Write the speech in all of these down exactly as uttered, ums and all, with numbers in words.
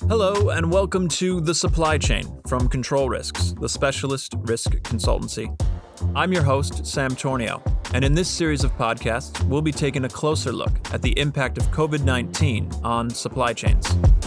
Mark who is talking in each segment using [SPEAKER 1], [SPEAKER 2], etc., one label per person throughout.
[SPEAKER 1] Hello, and welcome to The Supply Chain from Control Risks, the specialist risk consultancy. I'm your host, Sam Tornio, and in this series of podcasts, we'll be taking a closer look at the impact of covid nineteen on supply chains.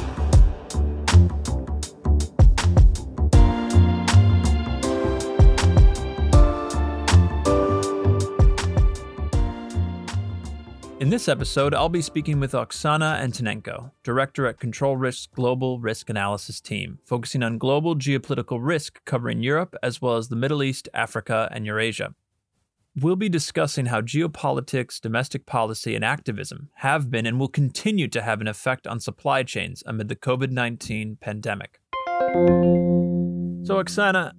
[SPEAKER 1] In this episode, I'll be speaking with Oksana Antonenko, Director at Control Risk's Global Risk Analysis Team, focusing on global geopolitical risk covering Europe as well as the Middle East, Africa, and Eurasia. We'll be discussing how geopolitics, domestic policy, and activism have been and will continue to have an effect on supply chains amid the covid nineteen pandemic. So, Oksana,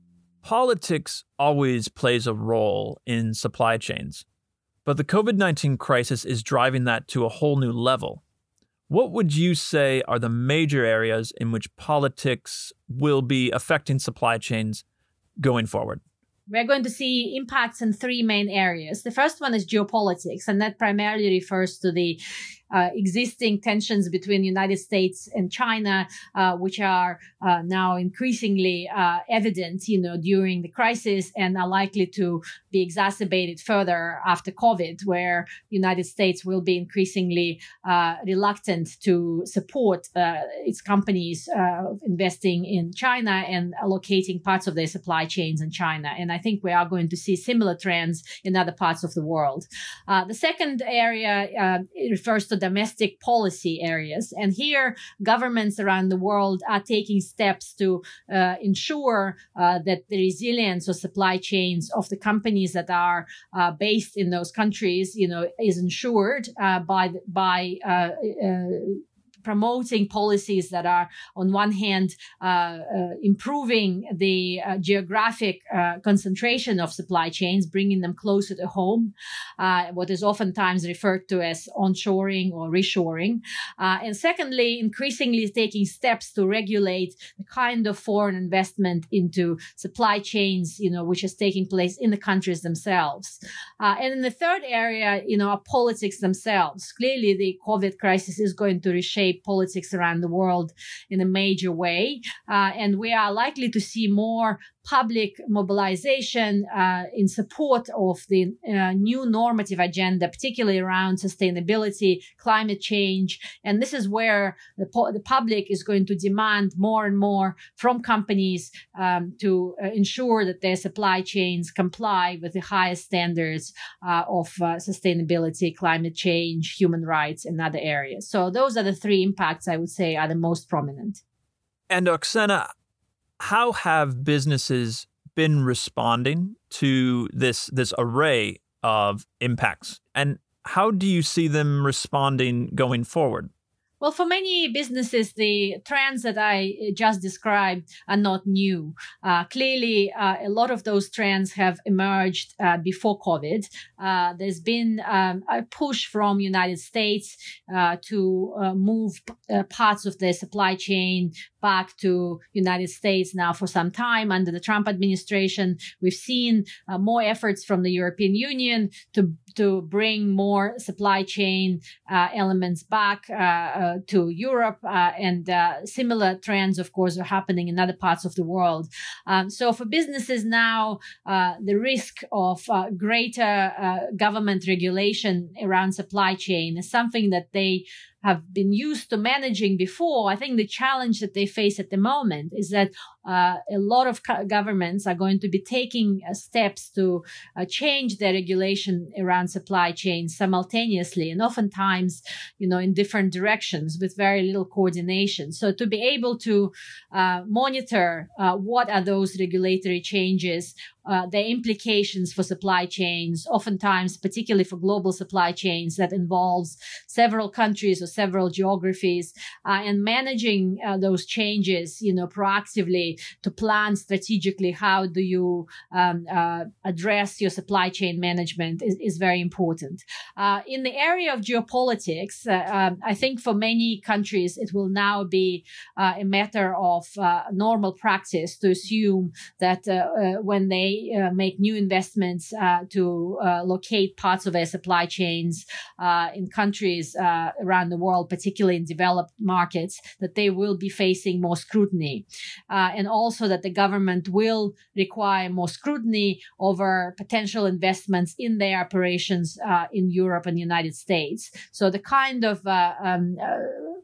[SPEAKER 1] politics always plays a role in supply chains. But the covid nineteen crisis is driving that to a whole new level. What would you say are the major areas in which politics will be affecting supply chains going forward?
[SPEAKER 2] We're going to see impacts in three main areas. The first one is geopolitics, and that primarily refers to the uh, existing tensions between the United States and China, uh, which are uh, now increasingly uh, evident, you know, during the crisis and are likely to be exacerbated further after COVID, where the United States will be increasingly uh, reluctant to support uh, its companies uh, investing in China and allocating parts of their supply chains in China. And I think we are going to see similar trends in other parts of the world. Uh, the second area uh, it refers to domestic policy areas. And here, governments around the world are taking steps to uh, ensure uh, that the resilience of supply chains of the companies that are uh, based in those countries, you know, is ensured uh, by by uh, uh, promoting policies that are, on one hand, uh, uh, improving the uh, geographic uh, concentration of supply chains, bringing them closer to home, uh, what is oftentimes referred to as onshoring or reshoring. Uh, and secondly, increasingly taking steps to regulate the kind of foreign investment into supply chains, you know, which is taking place in the countries themselves. Uh, and in the third area, you know, are politics themselves. Clearly, the COVID crisis is going to reshape politics around the world in a major way. Uh, and we are likely to see more public mobilization uh, in support of the uh, new normative agenda, particularly around sustainability, climate change. And this is where the, po- the public is going to demand more and more from companies um, to uh, ensure that their supply chains comply with the highest standards uh, of uh, sustainability, climate change, human rights, and other areas. So those are the three impacts I would say are the most prominent.
[SPEAKER 1] And Oksana, how have businesses been responding to this this array of impacts? And how do you see them responding going forward?
[SPEAKER 2] Well, for many businesses, the trends that I just described are not new. Uh, clearly, uh, a lot of those trends have emerged uh, before COVID. Uh, there's been um, a push from United States uh, to uh, move uh, parts of their supply chain back to United States now for some time. Under the Trump administration, we've seen uh, more efforts from the European Union to to bring more supply chain uh, elements back uh, uh, to Europe. Uh, and uh, similar trends, of course, are happening in other parts of the world. Um, so for businesses now, uh, the risk of uh, greater uh, government regulation around supply chain is something that they have been used to managing before. I think the challenge that they face at the moment is that uh, a lot of co- governments are going to be taking uh, steps to uh, change their regulation around supply chains simultaneously, and oftentimes, you know, in different directions with very little coordination. So to be able to uh, monitor uh, what are those regulatory changes, uh, their implications for supply chains, oftentimes, particularly for global supply chains that involves several countries or several geographies, uh, and managing uh, those changes, you know, proactively to plan strategically how do you um, uh, address your supply chain management is, is very important. Uh, in the area of geopolitics, uh, um, I think for many countries, it will now be uh, a matter of uh, normal practice to assume that uh, uh, when they may uh, make new investments uh, to uh, locate parts of their supply chains uh, in countries uh, around the world, particularly in developed markets, that they will be facing more scrutiny. Uh, and also that the government will require more scrutiny over potential investments in their operations uh, in Europe and the United States. So the kind of uh, um, uh,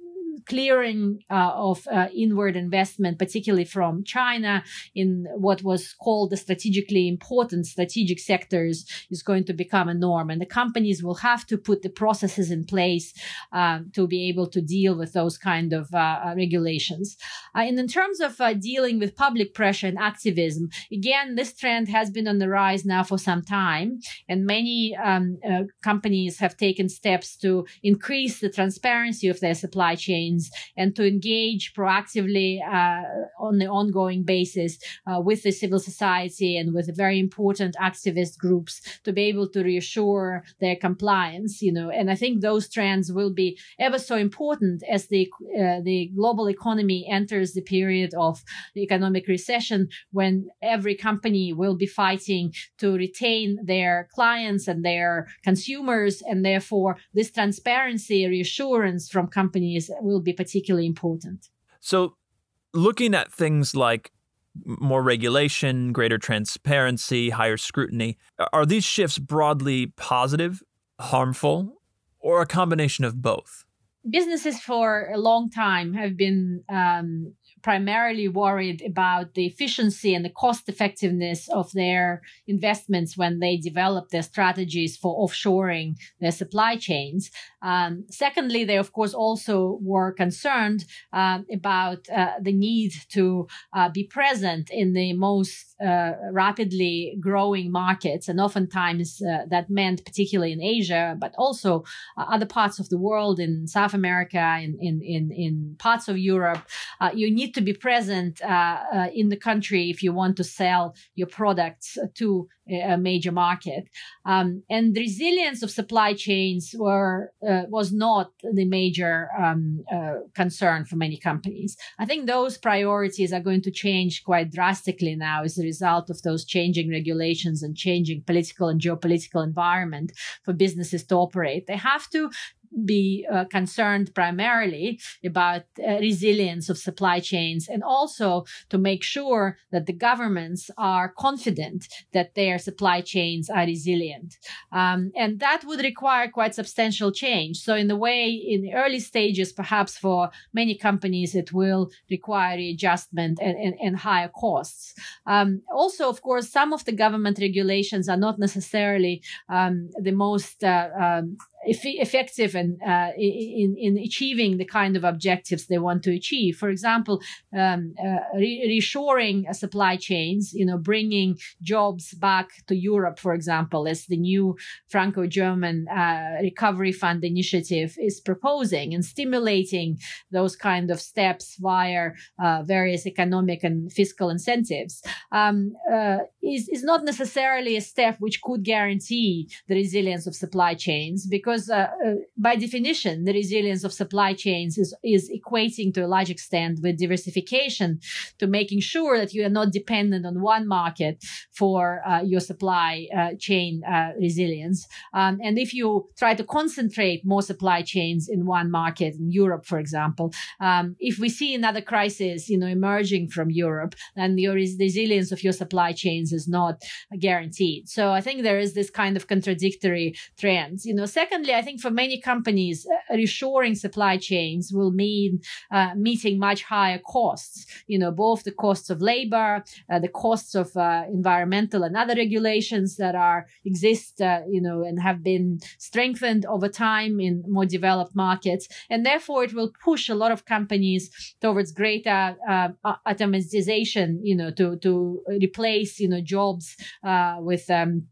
[SPEAKER 2] clearing uh, of uh, inward investment, particularly from China, in what was called the strategically important strategic sectors, is going to become a norm. And the companies will have to put the processes in place uh, to be able to deal with those kind of uh, regulations. Uh, and in terms of uh, dealing with public pressure and activism, again, this trend has been on the rise now for some time. And many um, uh, companies have taken steps to increase the transparency of their supply chains and to engage proactively uh, on the ongoing basis uh, with the civil society and with very important activist groups to be able to reassure their compliance, you know. And I think those trends will be ever so important as the uh, the global economy enters the period of the economic recession, when every company will be fighting to retain their clients and their consumers, and therefore this transparency, reassurance from companies will be particularly important.
[SPEAKER 1] So looking at things like more regulation, greater transparency, higher scrutiny, are these shifts broadly positive, harmful, or a combination of both?
[SPEAKER 2] Businesses for a long time have been um, primarily worried about the efficiency and the cost effectiveness of their investments when they develop their strategies for offshoring their supply chains. Um, secondly, they, of course, also were concerned uh, about uh, the need to uh, be present in the most uh, rapidly growing markets. And oftentimes uh, that meant, particularly in Asia, but also uh, other parts of the world, in South America, in, in, in, in parts of Europe, uh, you need to be present uh, uh, in the country if you want to sell your products to a major market. Um, and the resilience of supply chains were uh, was not the major um, uh, concern for many companies. I think those priorities are going to change quite drastically now as a result of those changing regulations and changing political and geopolitical environment for businesses to operate. They have to be uh, concerned primarily about uh, resilience of supply chains, and also to make sure that the governments are confident that their supply chains are resilient. Um, and that would require quite substantial change. So in the way, in the early stages, perhaps for many companies, it will require readjustment and, and, and higher costs. Um, also, of course, some of the government regulations are not necessarily um, the most uh, um, effective and uh, in in achieving the kind of objectives they want to achieve. For example, um, uh, re- reshoring supply chains, you know, bringing jobs back to Europe, for example, as the new Franco-German uh, Recovery Fund initiative is proposing, and stimulating those kind of steps via uh, various economic and fiscal incentives, um, uh, is, is not necessarily a step which could guarantee the resilience of supply chains, because Because uh, uh, by definition, the resilience of supply chains is, is equating to a large extent with diversification, to making sure that you are not dependent on one market for uh, your supply uh, chain uh, resilience. Um, and if you try to concentrate more supply chains in one market, in Europe, for example, um, if we see another crisis, you know, emerging from Europe, then your res- resilience of your supply chains is not guaranteed. So I think there is this kind of contradictory trends. You know, second. I think for many companies, uh, reshoring supply chains will mean uh, meeting much higher costs, you know, both the costs of labor, uh, the costs of uh, environmental and other regulations that are exist, uh, you know, and have been strengthened over time in more developed markets. And therefore, it will push a lot of companies towards greater uh, automation, you know, to, to replace, you know, jobs uh, with um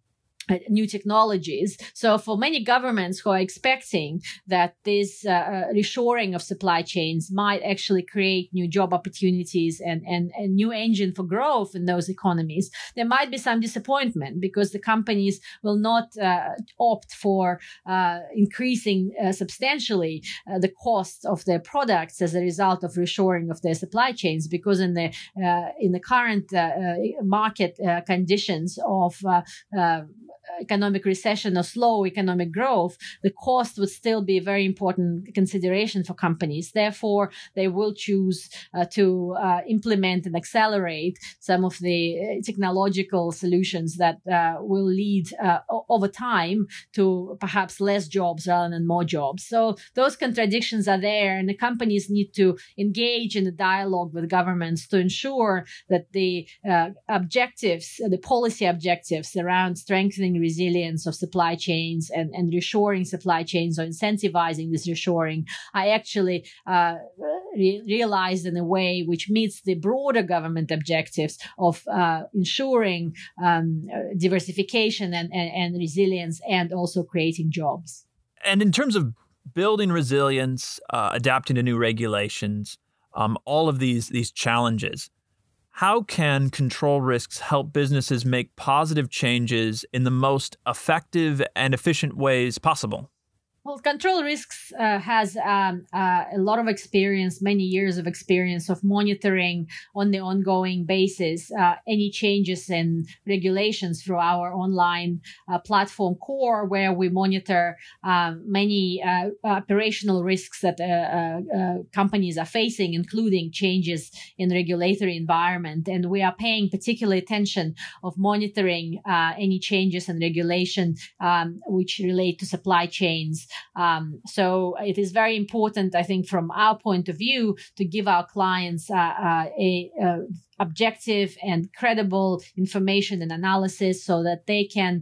[SPEAKER 2] new technologies. So for many governments who are expecting that this uh, reshoring of supply chains might actually create new job opportunities and, and a new engine for growth in those economies, there might be some disappointment because the companies will not uh, opt for uh, increasing uh, substantially uh, the cost of their products as a result of reshoring of their supply chains, because in the uh, in the current uh, uh, market uh, conditions of uh, uh, economic recession or slow economic growth, the cost would still be a very important consideration for companies. Therefore, they will choose uh, to uh, implement and accelerate some of the technological solutions that uh, will lead uh, over time to perhaps less jobs rather than more jobs. So those contradictions are there, and the companies need to engage in a dialogue with governments to ensure that the uh, objectives, the policy objectives around strengthening resilience of supply chains and, and reshoring supply chains or incentivizing this reshoring are actually uh, re- realized in a way which meets the broader government objectives of uh, ensuring um, diversification and, and, and resilience and also creating jobs.
[SPEAKER 1] And in terms of building resilience, uh, adapting to new regulations, um, all of these these challenges, how can control risks help businesses make positive changes in the most effective and efficient ways possible?
[SPEAKER 2] Well, Control Risks uh, has um, uh, a lot of experience, many years of experience of monitoring on the ongoing basis uh, any changes in regulations through our online uh, platform core, where we monitor um, many uh, operational risks that uh, uh, uh, companies are facing, including changes in regulatory environment. And we are paying particular attention of monitoring uh, any changes in regulation um, which relate to supply chains. Um, so it is very important, I think, from our point of view, to give our clients uh, uh, a, a objective and credible information and analysis so that they can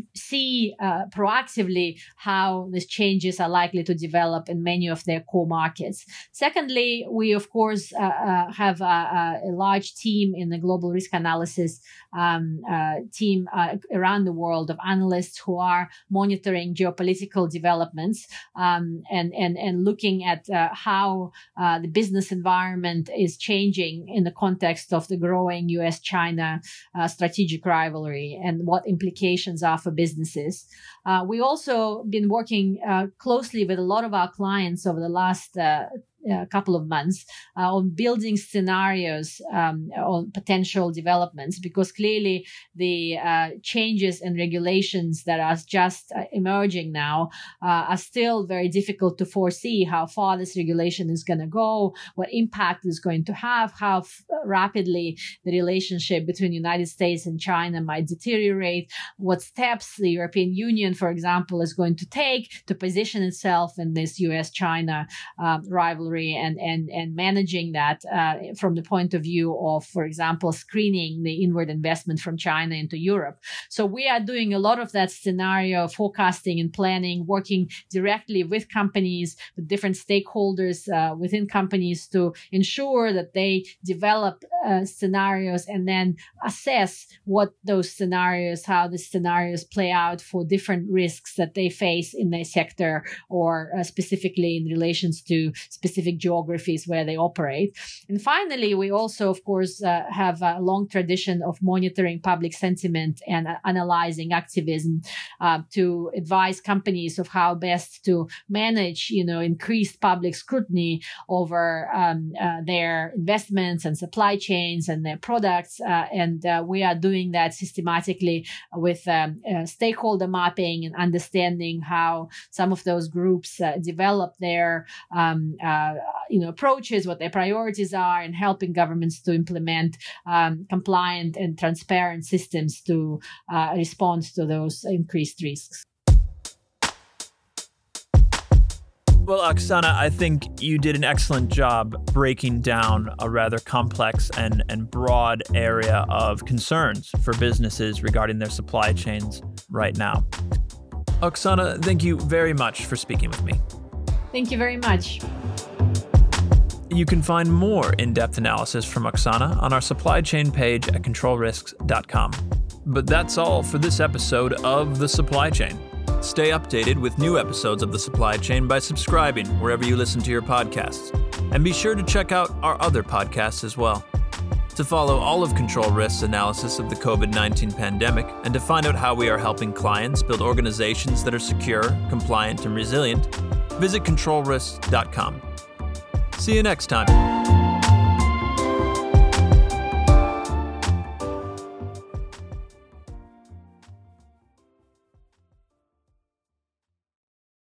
[SPEAKER 2] see uh, proactively how these changes are likely to develop in many of their core markets. Secondly, we, of course, uh, uh, have a, a large team in the global risk analysis um, uh, team uh, around the world of analysts who are monitoring geopolitical developments um, and, and, and looking at uh, how uh, the business environment is changing in the context of of the growing U S China uh, strategic rivalry and what implications are for businesses. Uh, we also been working uh, closely with a lot of our clients over the last uh, a couple of months uh, on building scenarios um, on potential developments, because clearly the uh, changes and regulations that are just uh, emerging now uh, are still very difficult to foresee how far this regulation is going to go, what impact it's going to have, how f- rapidly the relationship between the United States and China might deteriorate, what steps the European Union, for example, is going to take to position itself in this U S China um, rivalry. And, and, and managing that uh, from the point of view of, for example, screening the inward investment from China into Europe. So we are doing a lot of that scenario forecasting and planning, working directly with companies, with different stakeholders uh, within companies to ensure that they develop uh, scenarios and then assess what those scenarios, how the scenarios play out for different risks that they face in their sector or uh, specifically in relations to specific geographies where they operate. And finally, we also, of course, uh, have a long tradition of monitoring public sentiment and uh, analyzing activism uh, to advise companies of how best to manage, you know, increased public scrutiny over um, uh, their investments and supply chains and their products. Uh, and uh, we are doing that systematically with um, uh, stakeholder mapping and understanding how some of those groups uh, develop their um, uh, you know, approaches, what their priorities are, and helping governments to implement um, compliant and transparent systems to uh, respond to those increased risks.
[SPEAKER 1] Well, Oksana, I think you did an excellent job breaking down a rather complex and, and broad area of concerns for businesses regarding their supply chains right now. Oksana, thank you very much for speaking with me.
[SPEAKER 2] Thank you very much.
[SPEAKER 1] You can find more in-depth analysis from Oksana on our supply chain page at control risks dot com. But that's all for this episode of The Supply Chain. Stay updated with new episodes of The Supply Chain by subscribing wherever you listen to your podcasts. And be sure to check out our other podcasts as well. To follow all of Control Risks' analysis of the covid nineteen pandemic and to find out how we are helping clients build organizations that are secure, compliant, and resilient, visit control risks dot com. See you next time.